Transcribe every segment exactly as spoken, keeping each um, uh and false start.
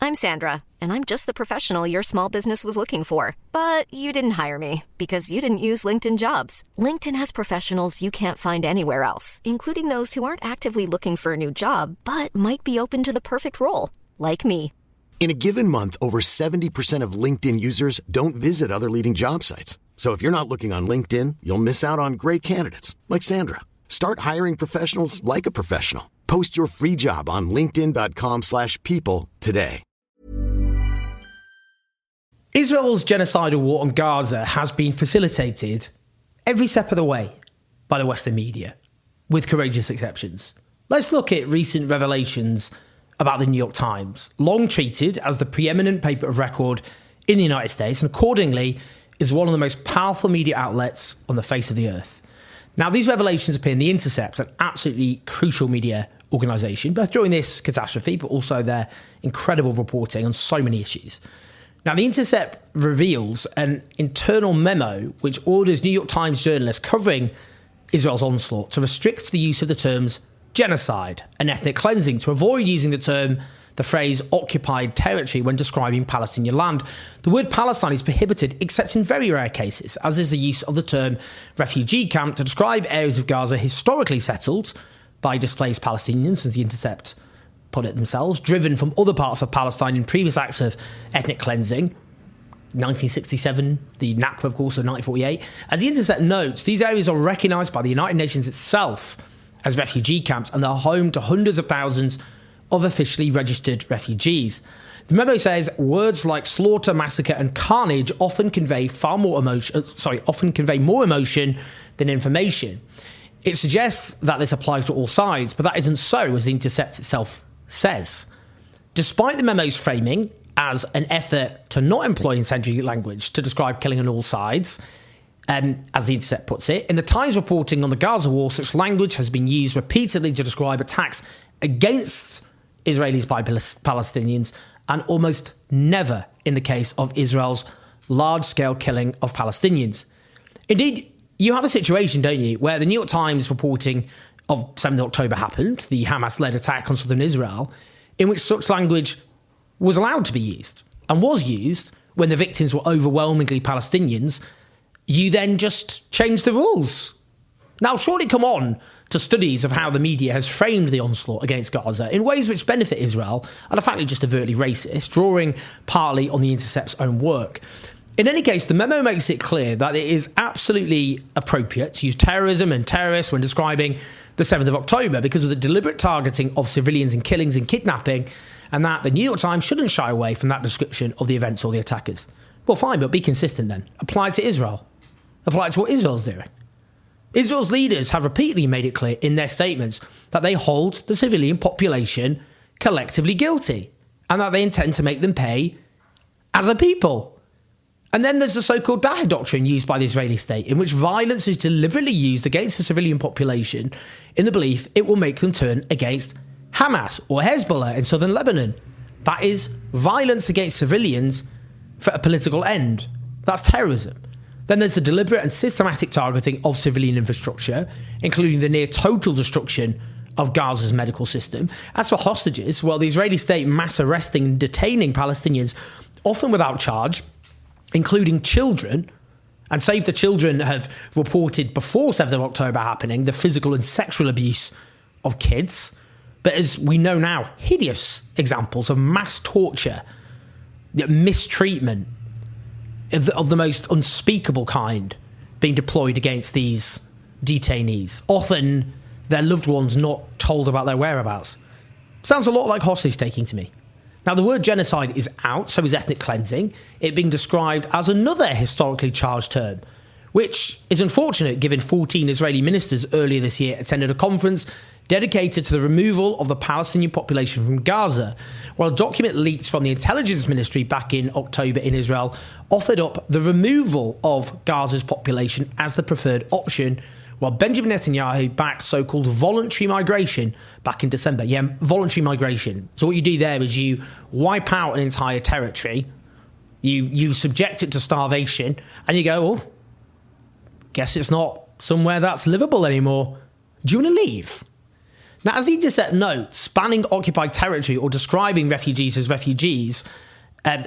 I'm Sandra, and I'm just the professional your small business was looking for. But you didn't hire me because you didn't use LinkedIn Jobs. LinkedIn has professionals you can't find anywhere else, including those who aren't actively looking for a new job, but might be open to the perfect role, like me. In a given month, over seventy percent of LinkedIn users don't visit other leading job sites. So if you're not looking on LinkedIn, you'll miss out on great candidates like Sandra. Start hiring professionals like a professional. Post your free job on linkedin dot com slash people today. Israel's genocidal war on Gaza has been facilitated every step of the way by the Western media, with courageous exceptions. Let's look at recent revelations about the New York Times, long treated as the preeminent paper of record in the United States, and accordingly is one of the most powerful media outlets on the face of the earth. Now, these revelations appear in The Intercept, an absolutely crucial media organisation, both during this catastrophe, but also their incredible reporting on so many issues. Now, The Intercept reveals an internal memo which orders New York Times journalists covering Israel's onslaught to restrict the use of the terms genocide and ethnic cleansing, to avoid using the term, the phrase occupied territory when describing Palestinian land. The word Palestine is prohibited except in very rare cases, as is the use of the term refugee camp to describe areas of Gaza historically settled by displaced Palestinians, as The Intercept put it themselves, driven from other parts of Palestine in previous acts of ethnic cleansing. nineteen sixty-seven, the Nakba, of course, of nineteen forty-eight. As The Intercept notes, these areas are recognised by the United Nations itself as refugee camps, and they're home to hundreds of thousands of officially registered refugees. The memo says words like slaughter, massacre, and carnage often convey far more emotion. Sorry, often convey more emotion than information. It suggests that this applies to all sides, but that isn't so, as The Intercept itself says. Despite the memo's framing as an effort to not employ incendiary language to describe killing on all sides, Um, as The Intercept puts it, in the Times reporting on the Gaza war, such language has been used repeatedly to describe attacks against Israelis by Palestinians, and almost never in the case of Israel's large-scale killing of Palestinians. Indeed, you have a situation, don't you, where the New York Times reporting of seventh of October happened, the Hamas-led attack on southern Israel, in which such language was allowed to be used, and was used when the victims were overwhelmingly Palestinians. You then just change the rules. Now, surely come on to studies of how the media has framed the onslaught against Gaza in ways which benefit Israel and are frankly just overtly racist, drawing partly on The Intercept's own work. In any case, the memo makes it clear that it is absolutely appropriate to use terrorism and terrorists when describing the seventh of October because of the deliberate targeting of civilians and killings and kidnapping, and that the New York Times shouldn't shy away from that description of the events or the attackers. Well, fine, but be consistent then. Apply it to Israel. Apply it to what Israel's doing. Israel's leaders have repeatedly made it clear in their statements that they hold the civilian population collectively guilty and that they intend to make them pay as a people. And then there's the so-called Daher doctrine used by the Israeli state, in which violence is deliberately used against the civilian population in the belief it will make them turn against Hamas or Hezbollah in southern Lebanon. That is violence against civilians for a political end. That's terrorism. Then there's the deliberate and systematic targeting of civilian infrastructure, including the near total destruction of Gaza's medical system. As for hostages, well, the Israeli state mass arresting and detaining Palestinians, often without charge, including children, and Save the Children have reported before seventh of October happening the physical and sexual abuse of kids. But as we know now, hideous examples of mass torture, mistreatment, of the most unspeakable kind being deployed against these detainees, often their loved ones not told about their whereabouts. Sounds a lot like hostage taking to me. Now, the word genocide is out, so is ethnic cleansing, it being described as another historically charged term, which is unfortunate given fourteen Israeli ministers earlier this year attended a conference dedicated to the removal of the Palestinian population from Gaza, while a document leaked from the intelligence ministry back in October in Israel offered up the removal of Gaza's population as the preferred option, while Benjamin Netanyahu backed so-called voluntary migration back in December. Yeah, voluntary migration. So what you do there is you wipe out an entire territory, you you subject it to starvation, and you go, oh, guess it's not somewhere that's livable anymore. Do you want to leave? Now, as Intercept notes, spanning occupied territory or describing refugees as refugees um,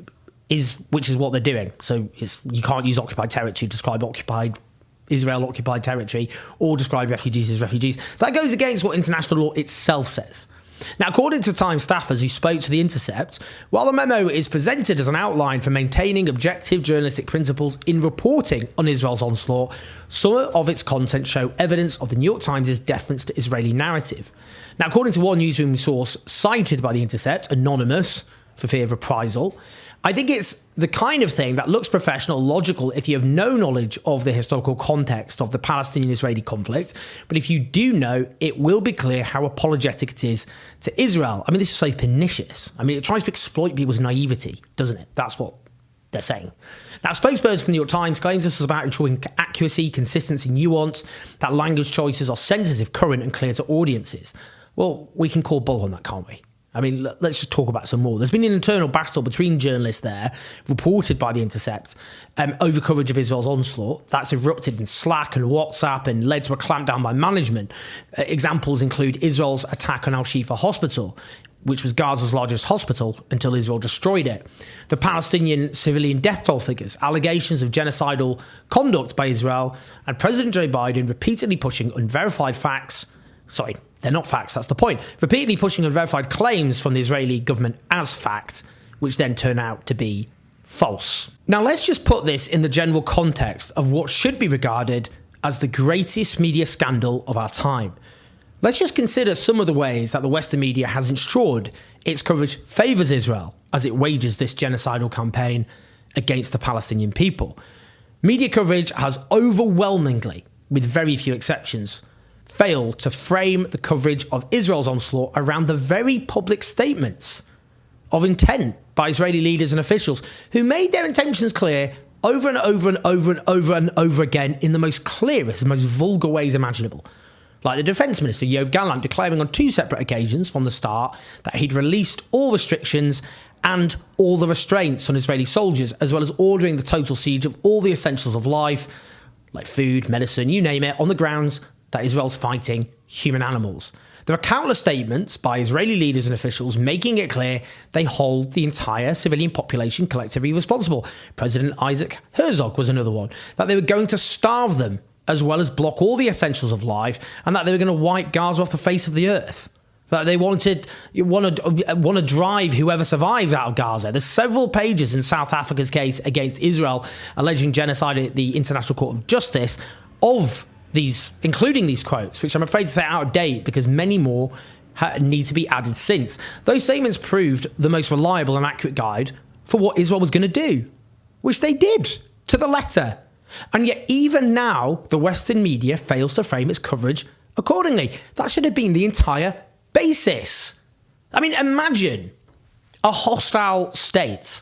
is, which is what they're doing. So it's, you can't use occupied territory to describe occupied Israel occupied territory or describe refugees as refugees. That goes against what international law itself says. Now, according to Times staffers who spoke to The Intercept, while the memo is presented as an outline for maintaining objective journalistic principles in reporting on Israel's onslaught, some of its content show evidence of the New York Times' deference to Israeli narrative. Now, according to one newsroom source cited by The Intercept, anonymous for fear of reprisal, I think it's the kind of thing that looks professional, logical if you have no knowledge of the historical context of the Palestinian-Israeli conflict. But if you do know, it will be clear how apologetic it is to Israel. I mean, this is so pernicious. I mean, it tries to exploit people's naivety, doesn't it? That's what they're saying. Now, a spokesperson from the New York Times claims this is about ensuring accuracy, consistency, nuance, that language choices are sensitive, current and clear to audiences. Well, we can call bull on that, can't we? I mean, let's just talk about some more. There's been an internal battle between journalists there, reported by The Intercept, um, over coverage of Israel's onslaught. That's erupted in Slack and WhatsApp and led to a clampdown by management. Uh, examples include Israel's attack on Al-Shifa Hospital, which was Gaza's largest hospital until Israel destroyed it. The Palestinian civilian death toll figures, allegations of genocidal conduct by Israel, and President Joe Biden repeatedly pushing unverified facts. Sorry, they're not facts, that's the point. Repeatedly pushing unverified claims from the Israeli government as fact, which then turn out to be false. Now, let's just put this in the general context of what should be regarded as the greatest media scandal of our time. Let's just consider some of the ways that the Western media has ensured its coverage favours Israel as it wages this genocidal campaign against the Palestinian people. Media coverage has overwhelmingly, with very few exceptions, failed to frame the coverage of Israel's onslaught around the very public statements of intent by Israeli leaders and officials who made their intentions clear over and over and over and over and over again in the most clearest, the most vulgar ways imaginable. Like the Defence Minister, Yoav Gallant, declaring on two separate occasions from the start that he'd released all restrictions and all the restraints on Israeli soldiers, as well as ordering the total siege of all the essentials of life, like food, medicine, you name it, on the grounds that Israel's fighting human animals. There are countless statements by Israeli leaders and officials making it clear they hold the entire civilian population collectively responsible. President Isaac Herzog was another one, that they were going to starve them as well as block all the essentials of life, and that they were going to wipe Gaza off the face of the earth. That they wanted want to want to drive whoever survives out of Gaza. There's several pages in South Africa's case against Israel alleging genocide at the International Court of Justice of these, including these quotes, which I'm afraid to say are out of date because many more ha- need to be added since. Those statements proved the most reliable and accurate guide for what Israel was going to do, which they did to the letter. And yet even now, the Western media fails to frame its coverage accordingly. That should have been the entire basis. I mean, imagine a hostile state,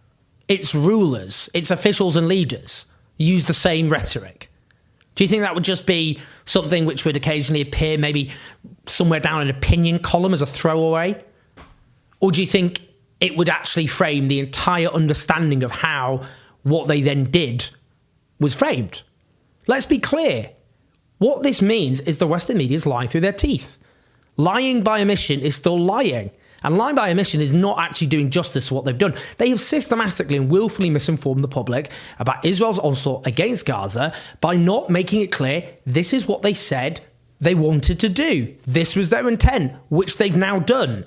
its rulers, its officials and leaders use the same rhetoric. Do you think that would just be something which would occasionally appear maybe somewhere down an opinion column as a throwaway? Or do you think it would actually frame the entire understanding of how what they then did was framed? Let's be clear. What this means is the Western media is lying through their teeth. Lying by omission is still lying. And lying by omission is not actually doing justice to what they've done. They have systematically and willfully misinformed the public about Israel's onslaught against Gaza by not making it clear this is what they said they wanted to do. This was their intent, which they've now done.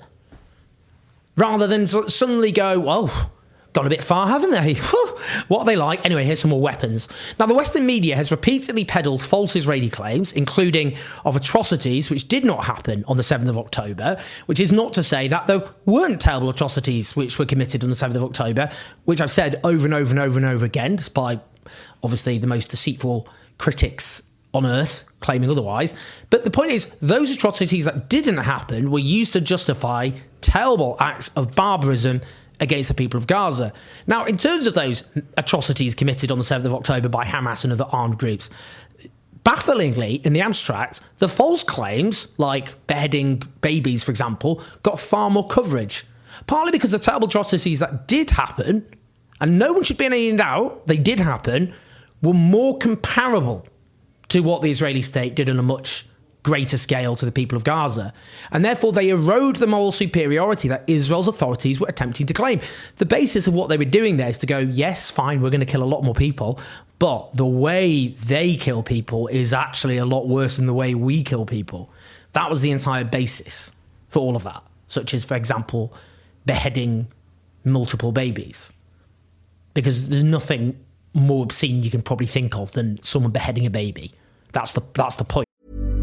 Rather than suddenly go, well, gone a bit far, haven't they? What are they like? Anyway, here's some more weapons. Now, the Western media has repeatedly peddled false Israeli claims, including of atrocities which did not happen on the seventh of October, which is not to say that there weren't terrible atrocities which were committed on the seventh of October, which I've said over and over and over and over again, despite obviously the most deceitful critics on earth claiming otherwise. But the point is, those atrocities that didn't happen were used to justify terrible acts of barbarism against the people of Gaza. Now, in terms of those atrocities committed on the seventh of October by Hamas and other armed groups, bafflingly, in the abstract, the false claims, like beheading babies, for example, got far more coverage. Partly because the terrible atrocities that did happen, and no one should be in any doubt they did happen, were more comparable to what the Israeli state did on a much greater scale to the people of Gaza. And therefore, they erode the moral superiority that Israel's authorities were attempting to claim. The basis of what they were doing there is to go, yes, fine, we're going to kill a lot more people, but the way they kill people is actually a lot worse than the way we kill people. That was the entire basis for all of that, such as, for example, beheading multiple babies. Because there's nothing more obscene you can probably think of than someone beheading a baby. That's the that's the point.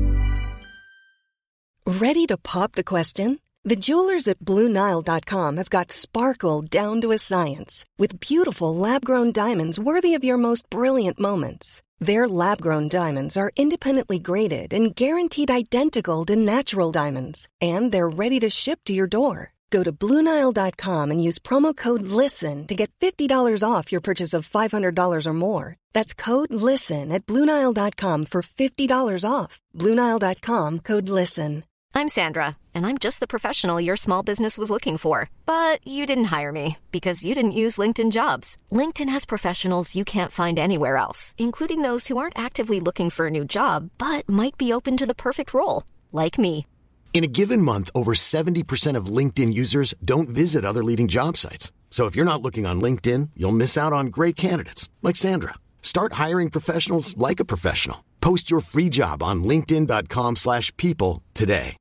Ready to pop the question? The jewelers at Blue Nile dot com have got sparkle down to a science with beautiful lab-grown diamonds worthy of your most brilliant moments. Their lab-grown diamonds are independently graded and guaranteed identical to natural diamonds, and they're ready to ship to your door. Go to Blue Nile dot com and use promo code LISTEN to get fifty dollars off your purchase of five hundred dollars or more. That's code LISTEN at Blue Nile dot com for fifty dollars off. Blue Nile dot com, code LISTEN. I'm Sandra, and I'm just the professional your small business was looking for. But you didn't hire me because you didn't use LinkedIn Jobs. LinkedIn has professionals you can't find anywhere else, including those who aren't actively looking for a new job, but might be open to the perfect role, like me. In a given month, over seventy percent of LinkedIn users don't visit other leading job sites. So if you're not looking on LinkedIn, you'll miss out on great candidates like Sandra. Start hiring professionals like a professional. Post your free job on linkedin dot com slash people today.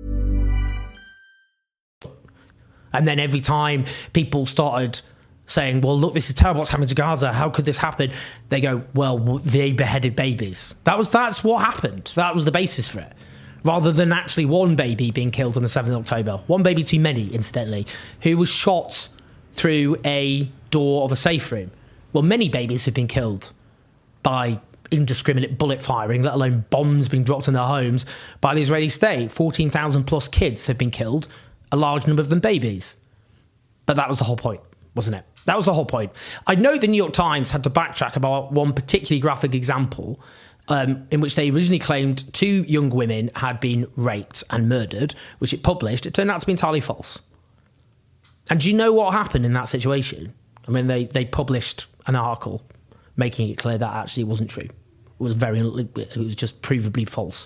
And then every time people started saying, well, look, this is terrible, what's happening to Gaza, how could this happen? They go, well, they beheaded babies. That was That's what happened. That was the basis for it. Rather than actually one baby being killed on the seventh of October. One baby too many, incidentally, who was shot through a door of a safe room. Well, many babies have been killed by indiscriminate bullet firing, let alone bombs being dropped in their homes by the Israeli state. fourteen thousand plus kids have been killed, a large number of them babies. But that was the whole point, wasn't it? That was the whole point. I know the New York Times had to backtrack about one particularly graphic example Um, in which they originally claimed two young women had been raped and murdered, which it published. It turned out to be entirely false. And do you know what happened in that situation? I mean, they, they published an article making it clear that actually it wasn't true. It was very, it was just provably false.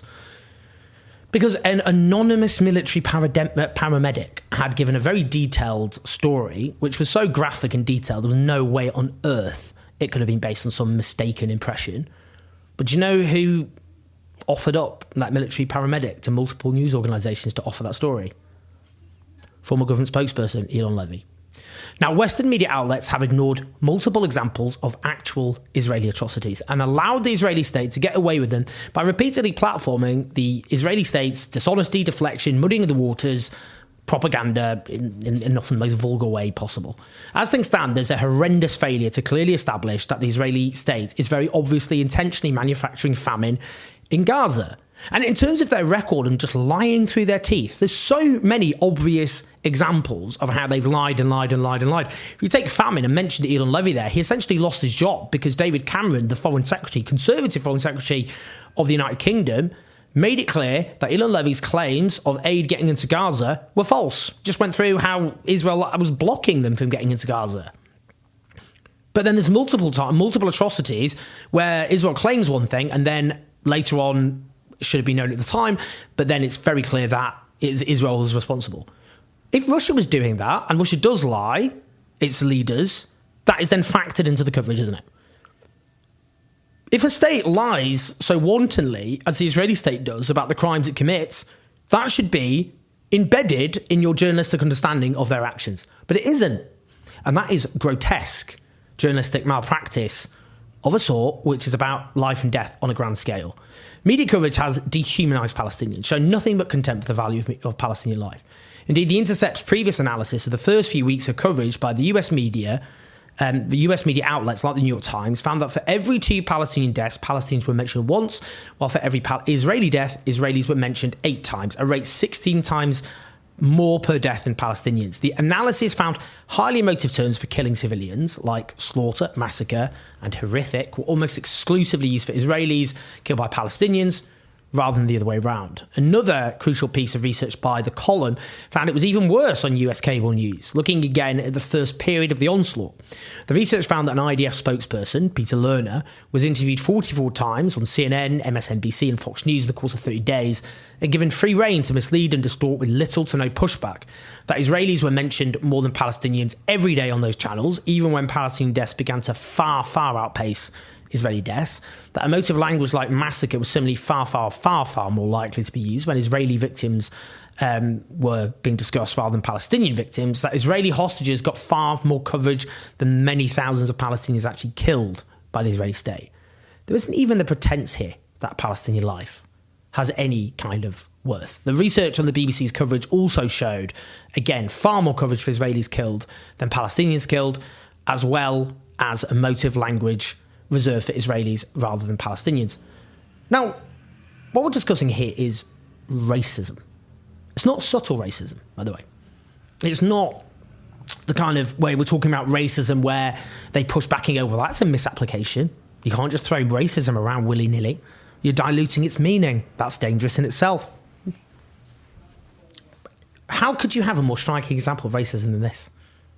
Because an anonymous military paramedic had given a very detailed story, which was so graphic and detailed, there was no way on earth it could have been based on some mistaken impression. But do you know who offered up that military paramedic to multiple news organisations to offer that story? Former government spokesperson Eylon Levy. Now, Western media outlets have ignored multiple examples of actual Israeli atrocities and allowed the Israeli state to get away with them by repeatedly platforming the Israeli state's dishonesty, deflection, muddying of the waters, propaganda in, in, in often the most vulgar way possible. As things stand, there's a horrendous failure to clearly establish that the Israeli state is very obviously intentionally manufacturing famine in Gaza. And in terms of their record and just lying through their teeth, there's so many obvious examples of how they've lied and lied and lied and lied. If you take famine and mentioned Eylon Levy there, he essentially lost his job because David Cameron, the Foreign Secretary, Conservative Foreign Secretary of the United Kingdom, made it clear that Eylon Levy's claims of aid getting into Gaza were false. Just went through how Israel was blocking them from getting into Gaza. But then there's multiple time, multiple atrocities where Israel claims one thing and then later on, should have been known at the time, but then it's very clear that Israel was responsible. If Russia was doing that, and Russia does lie, its leaders, that is then factored into the coverage, isn't it? If a state lies so wantonly, as the Israeli state does, about the crimes it commits, that should be embedded in your journalistic understanding of their actions. But it isn't. And that is grotesque journalistic malpractice of a sort which is about life and death on a grand scale. Media coverage has dehumanised Palestinians, shown nothing but contempt for the value of, of Palestinian life. Indeed, The Intercept's previous analysis of the first few weeks of coverage by the U S media, um, the U S media outlets like the New York Times, found that for every two Palestinian deaths, Palestinians were mentioned once, while for every Pal- Israeli death, Israelis were mentioned eight times, a rate sixteen times more per death than Palestinians. The analysis found highly emotive terms for killing civilians, like slaughter, massacre, and horrific, were almost exclusively used for Israelis killed by Palestinians, rather than the other way around. Another crucial piece of research by The Column found it was even worse on U S cable news, looking again at the first period of the onslaught. The research found that an I D F spokesperson, Peter Lerner, was interviewed forty-four times on C N N, M S N B C and Fox News in the course of thirty days, and given free rein to mislead and distort with little to no pushback. That Israelis were mentioned more than Palestinians every day on those channels, even when Palestinian deaths began to far, far outpace Israeli deaths. That emotive language like massacre was similarly far, far, far, far more likely to be used when Israeli victims um, were being discussed rather than Palestinian victims. That Israeli hostages got far more coverage than many thousands of Palestinians actually killed by the Israeli state. There isn't even the pretense here that Palestinian life has any kind of worth. The research on the B B C's coverage also showed, again, far more coverage for Israelis killed than Palestinians killed, as well as emotive language reserved for Israelis rather than Palestinians. Now, what we're discussing here is racism. It's not subtle racism, by the way. It's not the kind of way we're talking about racism where they push backing over. That's a misapplication. You can't just throw racism around willy-nilly. You're diluting its meaning. That's dangerous in itself. How could you have a more striking example of racism than this?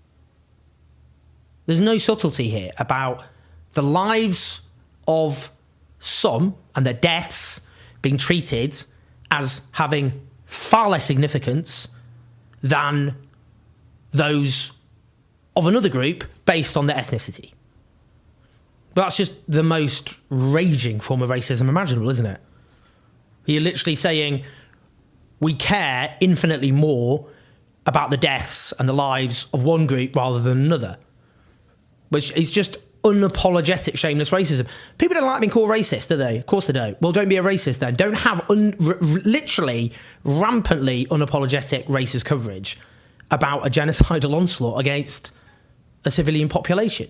There's no subtlety here about the lives of some and their deaths being treated as having far less significance than those of another group based on their ethnicity. But that's just the most raging form of racism imaginable, isn't it? You're literally saying we care infinitely more about the deaths and the lives of one group rather than another, which is just unapologetic, shameless racism. People don't like being called racist, do they? Of course they don't. Well, don't be a racist then. Don't have un- r- literally rampantly unapologetic racist coverage about a genocidal onslaught against a civilian population.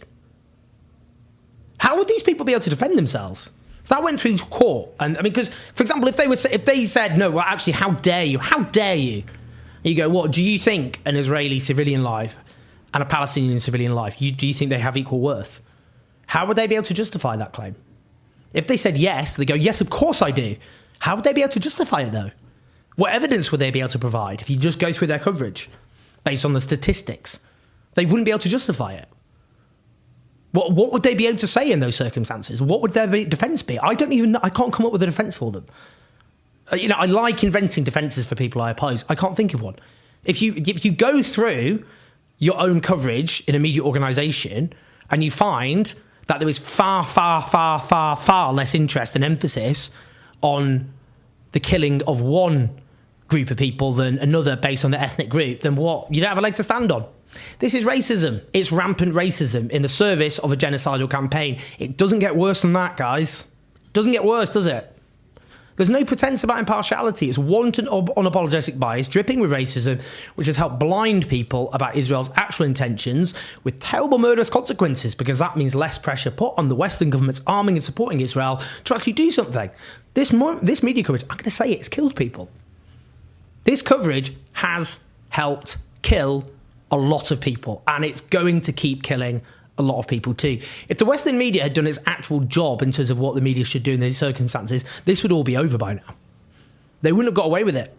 How would these people be able to defend themselves? If that went through court, and I mean, because, for example, if they were, if they said, no, well, actually, how dare you? How dare you? You go, what, do you think an Israeli civilian life and a Palestinian civilian life, you, do you think they have equal worth? How would they be able to justify that claim? If they said yes, they go, yes, of course I do. How would they be able to justify it, though? What evidence would they be able to provide if you just go through their coverage based on the statistics? They wouldn't be able to justify it. What, what would they be able to say in those circumstances? What would their defence be? I don't even know. I can't come up with a defence for them. Uh, you know, I like inventing defences for people I oppose. I can't think of one. If you if you go through your own coverage in a media organisation and you find that there is far, far, far, far, far less interest and emphasis on the killing of one group of people than another based on their ethnic group, then what? You don't have a leg to stand on. This is racism. It's rampant racism in the service of a genocidal campaign. It doesn't get worse than that, guys. It doesn't get worse, does it? There's no pretense about impartiality. It's wanton, unapologetic bias dripping with racism, which has helped blind people about Israel's actual intentions with terrible murderous consequences, because that means less pressure put on the Western governments arming and supporting Israel to actually do something. This, mo- this media coverage, I'm going to say it, it's killed people. This coverage has helped kill a lot of people, and it's going to keep killing a lot of people too. If the Western media had done its actual job in terms of what the media should do in these circumstances, this would all be over by now. They wouldn't have got away with it.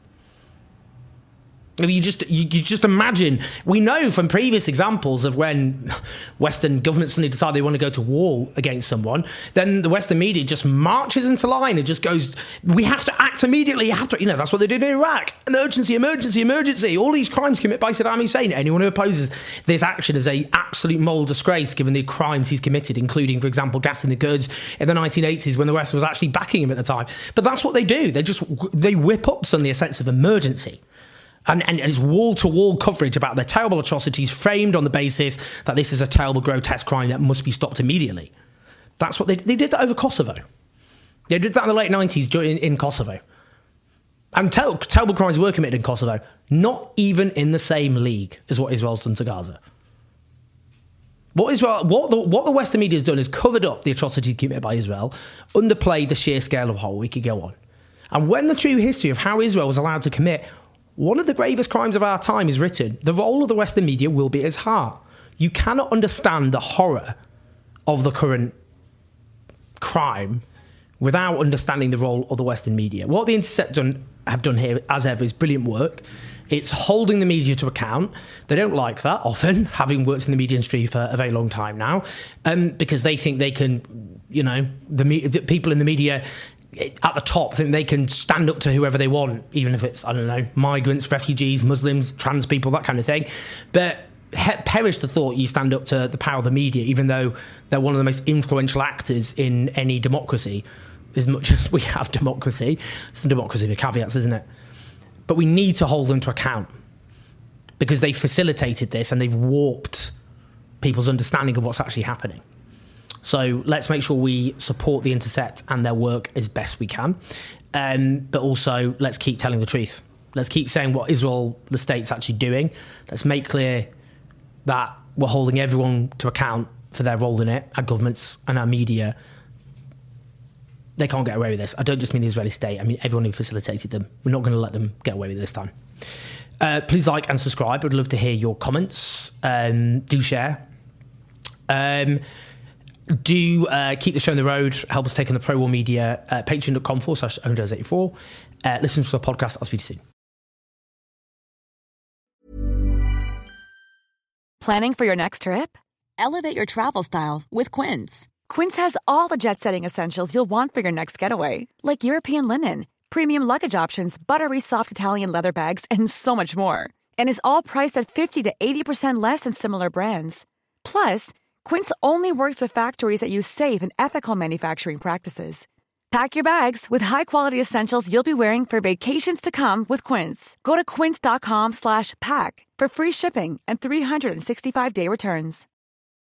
I mean, you just you, you just imagine. We know from previous examples of when Western governments suddenly decide they want to go to war against someone, then the Western media just marches into line and just goes, we have to act immediately. You have to, you know, that's what they did in Iraq. Emergency, emergency, emergency. All these crimes committed by Saddam Hussein. Anyone who opposes this action is a absolute moral disgrace given the crimes he's committed, including, for example, gassing the Kurds in the nineteen eighties when the West was actually backing him at the time. But that's what they do. They just they whip up suddenly a sense of emergency. And, and it's wall-to-wall coverage about their terrible atrocities framed on the basis that this is a terrible, grotesque crime that must be stopped immediately. That's what they, they did that over Kosovo. They did that in the late nineties in, in Kosovo. And ter- terrible crimes were committed in Kosovo, not even in the same league as what Israel's done to Gaza. What Israel, what the, what the Western media has done is covered up the atrocities committed by Israel, underplayed the sheer scale of horror. We could go on. And when the true history of how Israel was allowed to commit one of the gravest crimes of our time is written, the role of the Western media will be at its heart. You cannot understand the horror of the current crime without understanding the role of the Western media. What the Intercept done, have done here, as ever, is brilliant work. It's holding the media to account. They don't like that often, having worked in the media industry for a very long time now, um, because they think they can, you know, the, me- the people in the media at the top think they can stand up to whoever they want, even if it's, I don't know, migrants, refugees, Muslims, trans people, that kind of thing. But he- perish the thought you stand up to the power of the media, even though they're one of the most influential actors in any democracy, as much as we have democracy. It's a democracy with caveats, isn't it? But we need to hold them to account because they've facilitated this and they've warped people's understanding of what's actually happening. So let's make sure we support the Intercept and their work as best we can. Um, but also, let's keep telling the truth. Let's keep saying what Israel, the state's actually doing. Let's make clear that we're holding everyone to account for their role in it, our governments and our media. They can't get away with this. I don't just mean the Israeli state. I mean everyone who facilitated them. We're not going to let them get away with it this time. Uh, please like and subscribe. I'd love to hear your comments. Um, do share. Um, do uh, keep the show on the road. Help us take on the Pro War Media. Uh, Patreon.com forward slash Owen eighty-four. Uh, listen to the podcast. I'll speak to you soon. Planning for your next trip? Elevate your travel style with Quince. Quince has all the jet-setting essentials you'll want for your next getaway, like European linen, premium luggage options, buttery soft Italian leather bags, and so much more. And is all priced at fifty to eighty percent less than similar brands. Plus, Quince only works with factories that use safe and ethical manufacturing practices. Pack your bags with high-quality essentials you'll be wearing for vacations to come with Quince. Go to quince.com slash pack for free shipping and three sixty-five day returns.